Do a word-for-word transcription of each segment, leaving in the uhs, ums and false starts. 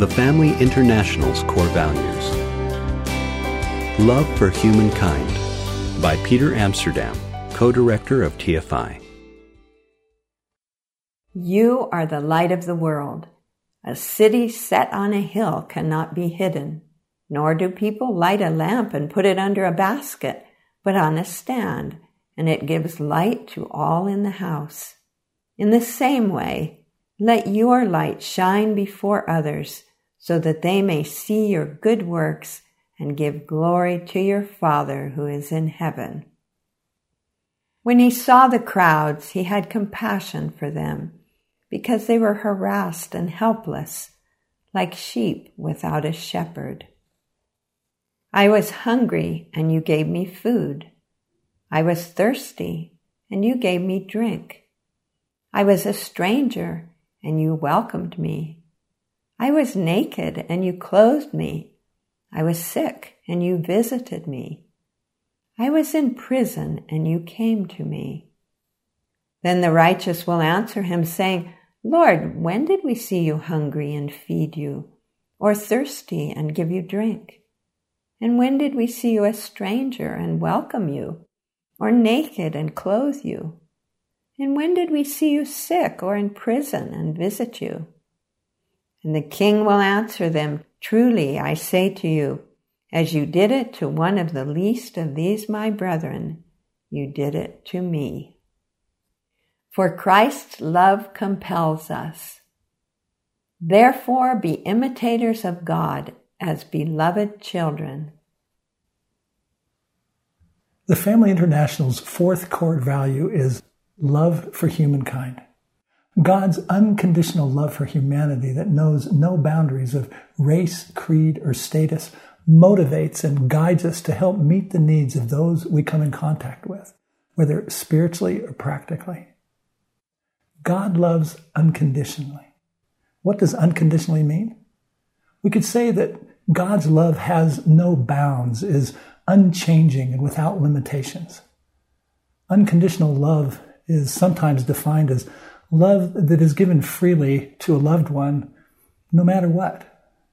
The Family International's core values. Love for Humankind by Peter Amsterdam, co-director of T F I. You are the light of the world. A city set on a hill cannot be hidden, nor do people light a lamp and put it under a basket, but on a stand, and it gives light to all in the house. In the same way, let your light shine before others, so that they may see your good works and give glory to your Father who is in heaven. When he saw the crowds, he had compassion for them, because they were harassed and helpless, like sheep without a shepherd. I was hungry, and you gave me food. I was thirsty, and you gave me drink. I was a stranger, and you welcomed me. I was naked, and you clothed me. I was sick, and you visited me. I was in prison, and you came to me. Then the righteous will answer him, saying, Lord, when did we see you hungry and feed you, or thirsty and give you drink? And when did we see you a stranger and welcome you, or naked and clothe you? And when did we see you sick or in prison and visit you? And the king will answer them, Truly, I say to you, as you did it to one of the least of these my brethren, you did it to me. For Christ's love compels us. Therefore, be imitators of God as beloved children. The Family International's fourth core value is love for humankind. God's unconditional love for humanity that knows no boundaries of race, creed, or status motivates and guides us to help meet the needs of those we come in contact with, whether spiritually or practically. God loves unconditionally. What does unconditionally mean? We could say that God's love has no bounds, is unchanging and without limitations. Unconditional love is sometimes defined as love that is given freely to a loved one, no matter what.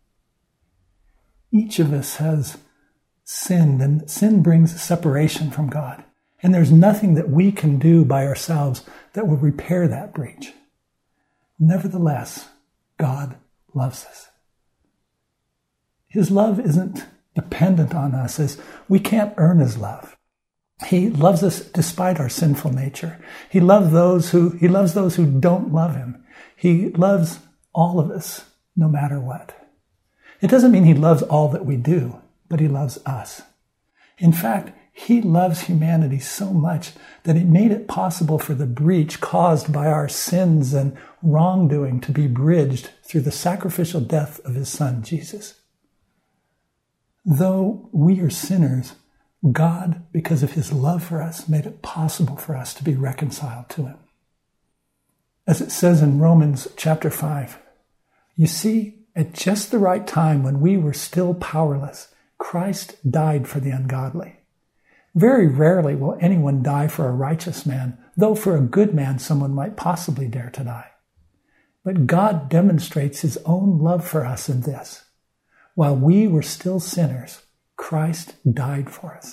Each of us has sinned, and sin brings separation from God. And there's nothing that we can do by ourselves that will repair that breach. Nevertheless, God loves us. His love isn't dependent on us, as we can't earn his love. He loves us despite our sinful nature. He loves those who, he loves those who don't love him. He loves all of us, no matter what. It doesn't mean he loves all that we do, but he loves us. In fact, he loves humanity so much that he made it possible for the breach caused by our sins and wrongdoing to be bridged through the sacrificial death of his son, Jesus. Though we are sinners, God, because of his love for us, made it possible for us to be reconciled to him. As it says in Romans chapter five, you see, at just the right time when we were still powerless, Christ died for the ungodly. Very rarely will anyone die for a righteous man, though for a good man someone might possibly dare to die. But God demonstrates his own love for us in this. While we were still sinners, Christ died for us.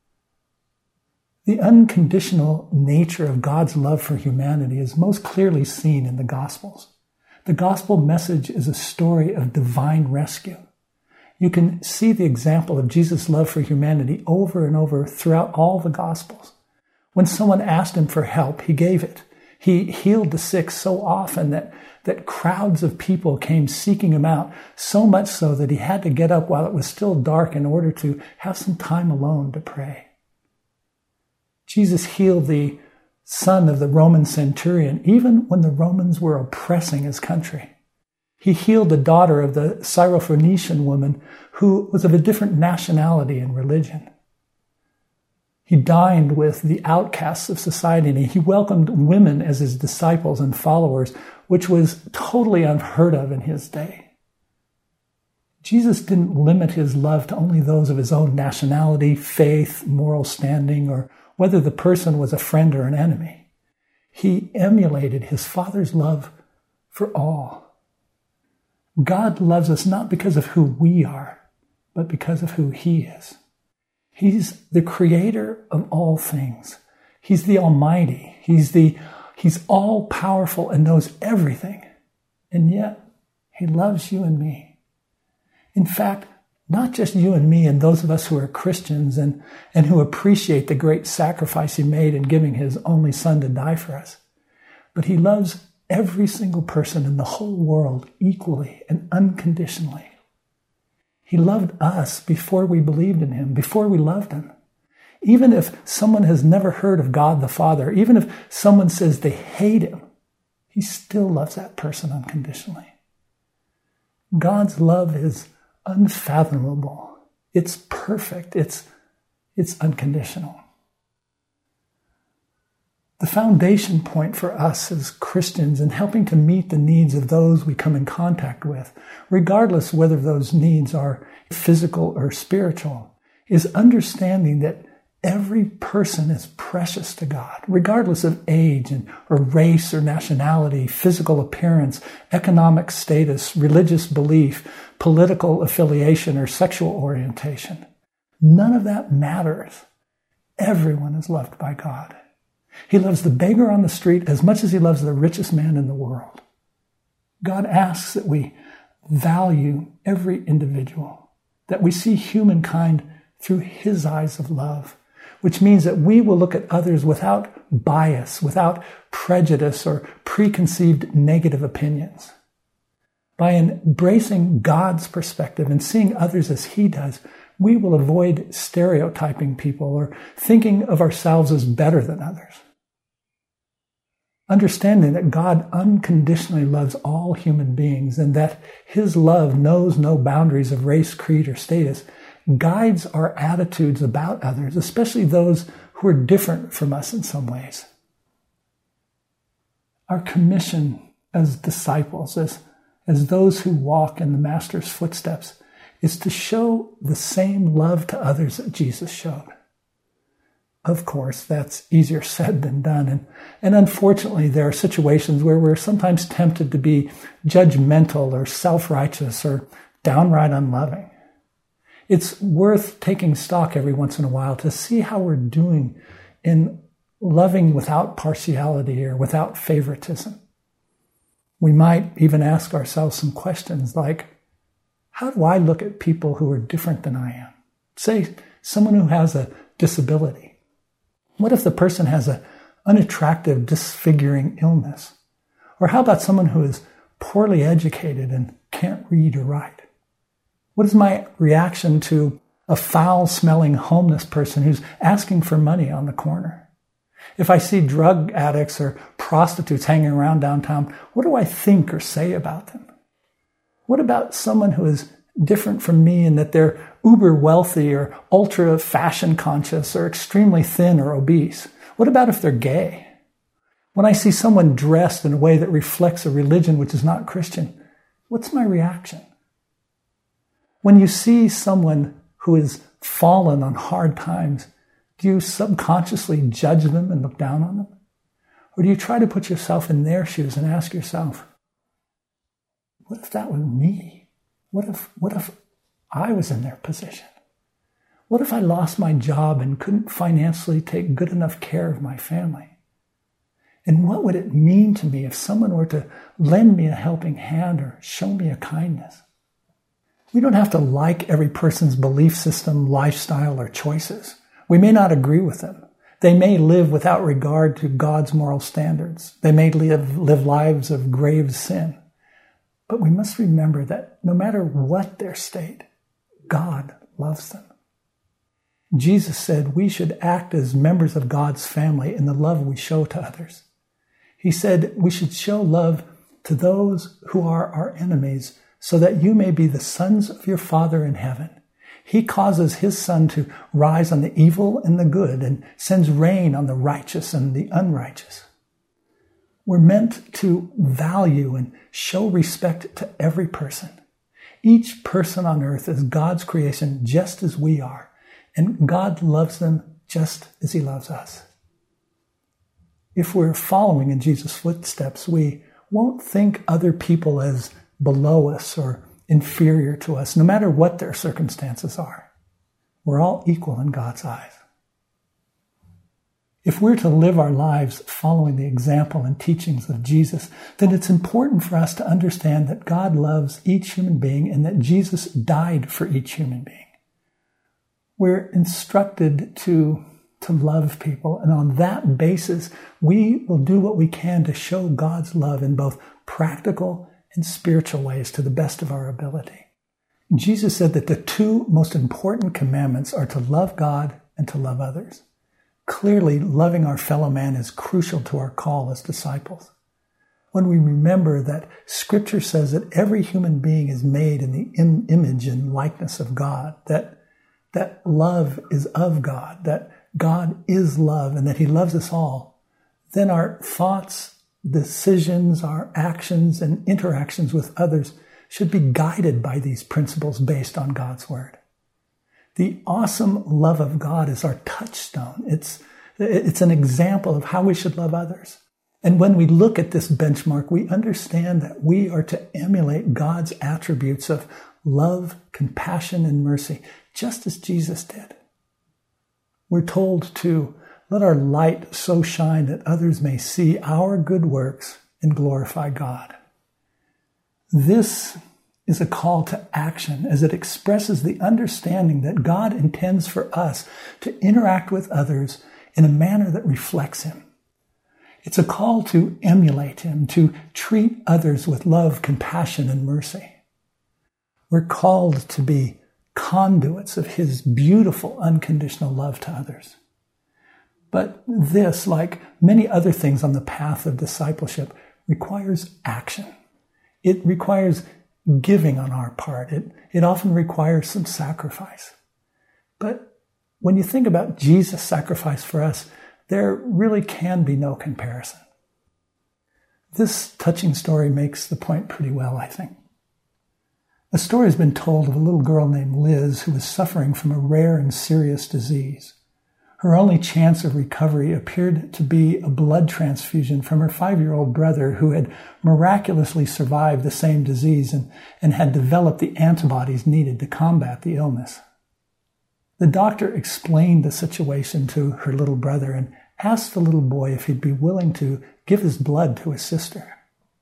The unconditional nature of God's love for humanity is most clearly seen in the Gospels. The gospel message is a story of divine rescue. You can see the example of Jesus' love for humanity over and over throughout all the Gospels. When someone asked him for help, he gave it. He healed the sick so often that, that crowds of people came seeking him out, so much so that he had to get up while it was still dark in order to have some time alone to pray. Jesus healed the son of the Roman centurion, even when the Romans were oppressing his country. He healed the daughter of the Syrophoenician woman who was of a different nationality and religion. He dined with the outcasts of society, and he welcomed women as his disciples and followers, which was totally unheard of in his day. Jesus didn't limit his love to only those of his own nationality, faith, moral standing, or whether the person was a friend or an enemy. He emulated his Father's love for all. God loves us not because of who we are, but because of who He is. He's the creator of all things. He's the Almighty. He's the He's all powerful and knows everything. And yet, He loves you and me. In fact, not just you and me and those of us who are Christians and, and who appreciate the great sacrifice He made in giving His only Son to die for us, but He loves every single person in the whole world equally and unconditionally. He loved us before we believed in Him, before we loved Him. Even if someone has never heard of God the Father, even if someone says they hate Him, He still loves that person unconditionally. God's love is unfathomable. It's perfect. It's, it's unconditional. The foundation point for us as Christians in helping to meet the needs of those we come in contact with, regardless whether those needs are physical or spiritual, is understanding that every person is precious to God, regardless of age and, or race or nationality, physical appearance, economic status, religious belief, political affiliation, or sexual orientation. None of that matters. Everyone is loved by God. He loves the beggar on the street as much as He loves the richest man in the world. God asks that we value every individual, that we see humankind through His eyes of love, which means that we will look at others without bias, without prejudice or preconceived negative opinions. By embracing God's perspective and seeing others as He does, we will avoid stereotyping people or thinking of ourselves as better than others. Understanding that God unconditionally loves all human beings and that His love knows no boundaries of race, creed, or status guides our attitudes about others, especially those who are different from us in some ways. Our commission as disciples, as, as those who walk in the Master's footsteps, is to show the same love to others that Jesus showed. Of course, that's easier said than done. And, and unfortunately, there are situations where we're sometimes tempted to be judgmental or self-righteous or downright unloving. It's worth taking stock every once in a while to see how we're doing in loving without partiality or without favoritism. We might even ask ourselves some questions like, how do I look at people who are different than I am? Say, someone who has a disability. What if the person has an unattractive, disfiguring illness? Or how about someone who is poorly educated and can't read or write? What is my reaction to a foul-smelling homeless person who's asking for money on the corner? If I see drug addicts or prostitutes hanging around downtown, what do I think or say about them? What about someone who is different from me in that they're uber wealthy or ultra fashion conscious or extremely thin or obese? What about if they're gay? When I see someone dressed in a way that reflects a religion which is not Christian, what's my reaction? When you see someone who is fallen on hard times, do you subconsciously judge them and look down on them? Or do you try to put yourself in their shoes and ask yourself, what if that were me? What if, what if I was in their position? What if I lost my job and couldn't financially take good enough care of my family? And what would it mean to me if someone were to lend me a helping hand or show me a kindness? We don't have to like every person's belief system, lifestyle, or choices. We may not agree with them. They may live without regard to God's moral standards. They may live, live lives of grave sin. But we must remember that no matter what their state, God loves them. Jesus said we should act as members of God's family in the love we show to others. He said we should show love to those who are our enemies so that you may be the sons of your Father in heaven. He causes His sun to rise on the evil and the good and sends rain on the righteous and the unrighteous. We're meant to value and show respect to every person. Each person on earth is God's creation just as we are, and God loves them just as He loves us. If we're following in Jesus' footsteps, we won't think other people as below us or inferior to us, no matter what their circumstances are. We're all equal in God's eyes. If we're to live our lives following the example and teachings of Jesus, then it's important for us to understand that God loves each human being and that Jesus died for each human being. We're instructed to, to love people, and on that basis, we will do what we can to show God's love in both practical and spiritual ways to the best of our ability. Jesus said that the two most important commandments are to love God and to love others. Clearly, loving our fellow man is crucial to our call as disciples. When we remember that Scripture says that every human being is made in the im- image and likeness of God, that, that love is of God, that God is love, and that He loves us all, then our thoughts, decisions, our actions, and interactions with others should be guided by these principles based on God's Word. The awesome love of God is our touchstone. It's, it's an example of how we should love others. And when we look at this benchmark, we understand that we are to emulate God's attributes of love, compassion, and mercy, just as Jesus did. We're told to let our light so shine that others may see our good works and glorify God. This is a call to action as it expresses the understanding that God intends for us to interact with others in a manner that reflects Him. It's a call to emulate Him, to treat others with love, compassion, and mercy. We're called to be conduits of His beautiful, unconditional love to others. But this, like many other things on the path of discipleship, requires action. It requires giving on our part. It, it often requires some sacrifice. But when you think about Jesus' sacrifice for us, there really can be no comparison. This touching story makes the point pretty well, I think. A story has been told of a little girl named Liz who was suffering from a rare and serious disease. Her only chance of recovery appeared to be a blood transfusion from her five-year-old brother who had miraculously survived the same disease and, and had developed the antibodies needed to combat the illness. The doctor explained the situation to her little brother and asked the little boy if he'd be willing to give his blood to his sister.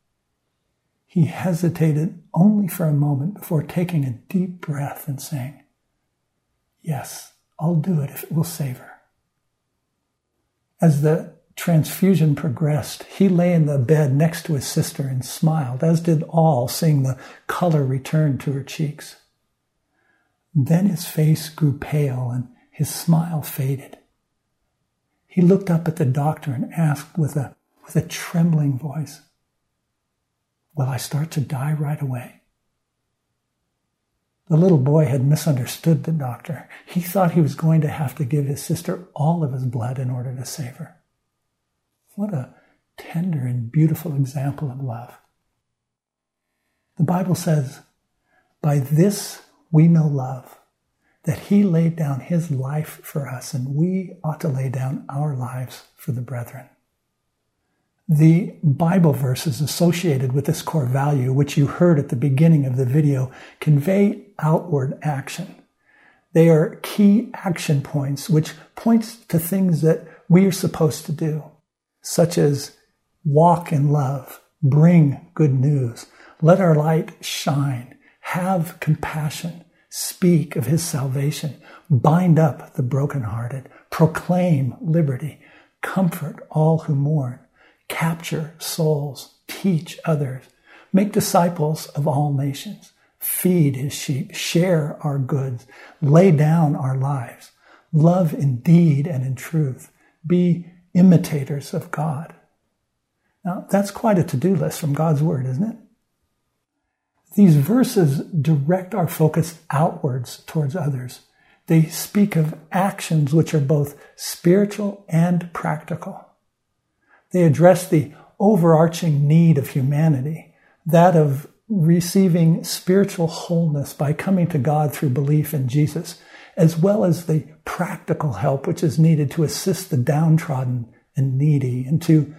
He hesitated only for a moment before taking a deep breath and saying, "Yes, I'll do it if it will save her." As the transfusion progressed, he lay in the bed next to his sister and smiled, as did all, seeing the color return to her cheeks. Then his face grew pale and his smile faded. He looked up at the doctor and asked with a, with a trembling voice, "Will I start to die right away?" The little boy had misunderstood the doctor. He thought he was going to have to give his sister all of his blood in order to save her. What a tender and beautiful example of love. The Bible says, "By this we know love, that He laid down His life for us, and we ought to lay down our lives for the brethren." The Bible verses associated with this core value, which you heard at the beginning of the video, convey outward action. They are key action points, which points to things that we are supposed to do, such as walk in love, bring good news, let our light shine, have compassion, speak of His salvation, bind up the brokenhearted, proclaim liberty, comfort all who mourn, capture souls, teach others, make disciples of all nations, feed His sheep, share our goods, lay down our lives, love in deed and in truth, be imitators of God. Now, that's quite a to-do list from God's Word, isn't it? These verses direct our focus outwards towards others. They speak of actions which are both spiritual and practical. They address the overarching need of humanity, that of receiving spiritual wholeness by coming to God through belief in Jesus, as well as the practical help which is needed to assist the downtrodden and needy, and to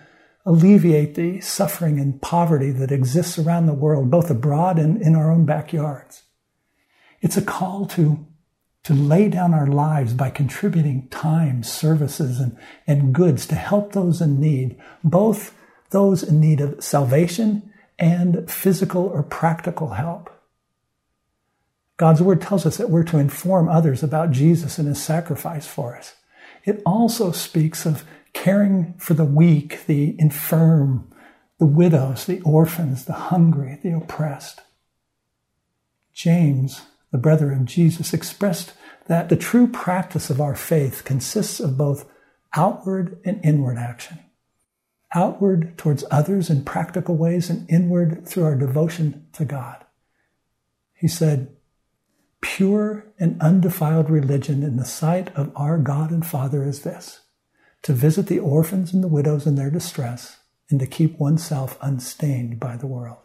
alleviate the suffering and poverty that exists around the world, both abroad and in our own backyards. It's a call to, to lay down our lives by contributing time, services, and, and goods to help those in need, both those in need of salvation and physical or practical help. God's word tells us that we're to inform others about Jesus and his sacrifice for us. It also speaks of caring for the weak, the infirm, the widows, the orphans, the hungry, the oppressed. James, the brother of Jesus, expressed that the true practice of our faith consists of both outward and inward action. Outward towards others in practical ways, and inward through our devotion to God. He said, "Pure and undefiled religion in the sight of our God and Father is this, to visit the orphans and the widows in their distress, and to keep oneself unstained by the world."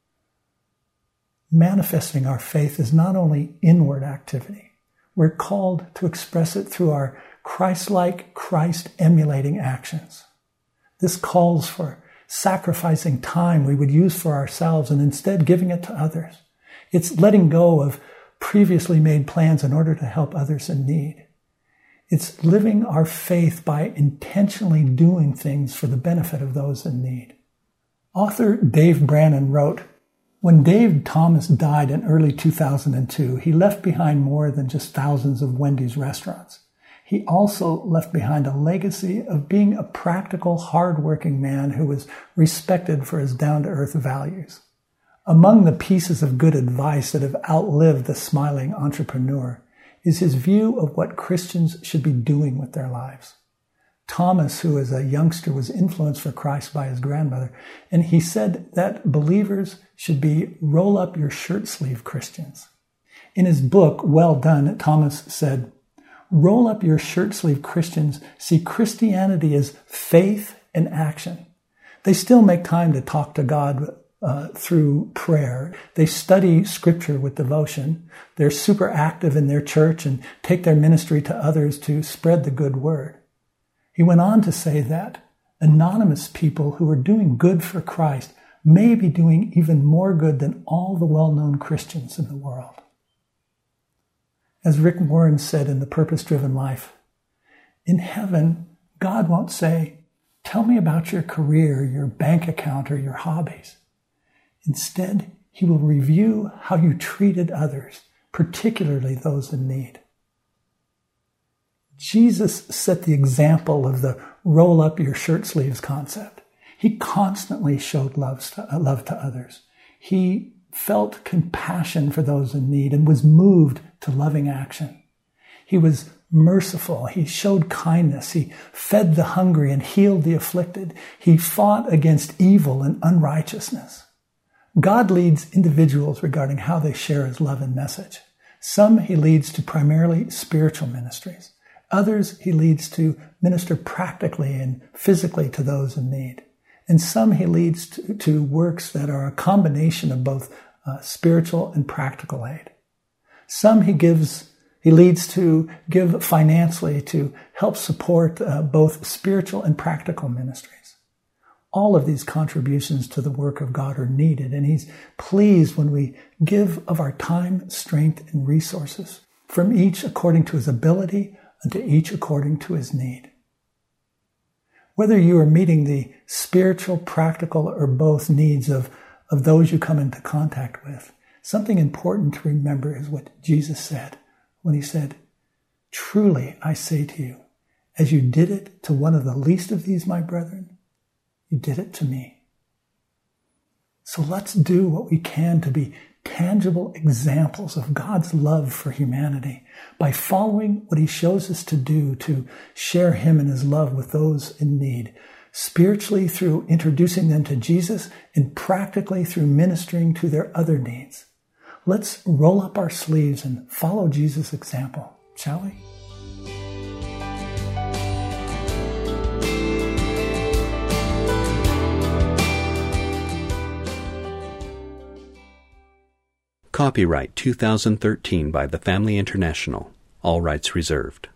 Manifesting our faith is not only inward activity. We're called to express it through our Christ-like, Christ-emulating actions. This calls for sacrificing time we would use for ourselves and instead giving it to others. It's letting go of previously made plans in order to help others in need. It's living our faith by intentionally doing things for the benefit of those in need. Author Dave Brannon wrote, "When Dave Thomas died in early two thousand two, he left behind more than just thousands of Wendy's restaurants. He also left behind a legacy of being a practical, hard-working man who was respected for his down-to-earth values. Among the pieces of good advice that have outlived the smiling entrepreneur is his view of what Christians should be doing with their lives. Thomas, who as a youngster was influenced for Christ by his grandmother, and he said that believers should be roll-up-your-shirt-sleeve Christians. In his book, Well Done, Thomas said, "Roll-up-your-shirt-sleeve Christians see Christianity as faith and action. They still make time to talk to God uh, through prayer. They study Scripture with devotion. They're super active in their church and take their ministry to others to spread the good word." He went on to say that anonymous people who are doing good for Christ may be doing even more good than all the well-known Christians in the world. As Rick Warren said in The Purpose-Driven Life, in heaven, God won't say, "Tell me about your career, your bank account, or your hobbies." Instead, he will review how you treated others, particularly those in need. Jesus set the example of the roll-up-your-shirt-sleeves concept. He constantly showed love to, love to others. He felt compassion for those in need and was moved to loving action. He was merciful. He showed kindness. He fed the hungry and healed the afflicted. He fought against evil and unrighteousness. God leads individuals regarding how they share his love and message. Some he leads to primarily spiritual ministries. Others he leads to minister practically and physically to those in need. And some he leads to, to works that are a combination of both uh, spiritual and practical aid. Some he gives, he leads to give financially to help support uh, both spiritual and practical ministries. All of these contributions to the work of God are needed, and he's pleased when we give of our time, strength, and resources, from each according to his ability and to each according to his need. Whether you are meeting the spiritual, practical, or both needs of, of those you come into contact with, something important to remember is what Jesus said when he said, "Truly I say to you, as you did it to one of the least of these, my brethren, you did it to me." So let's do what we can to be tangible examples of God's love for humanity by following what he shows us to do to share him and his love with those in need, spiritually through introducing them to Jesus and practically through ministering to their other needs. Let's roll up our sleeves and follow Jesus' example, shall we? Copyright two thousand thirteen by The Family International. All rights reserved.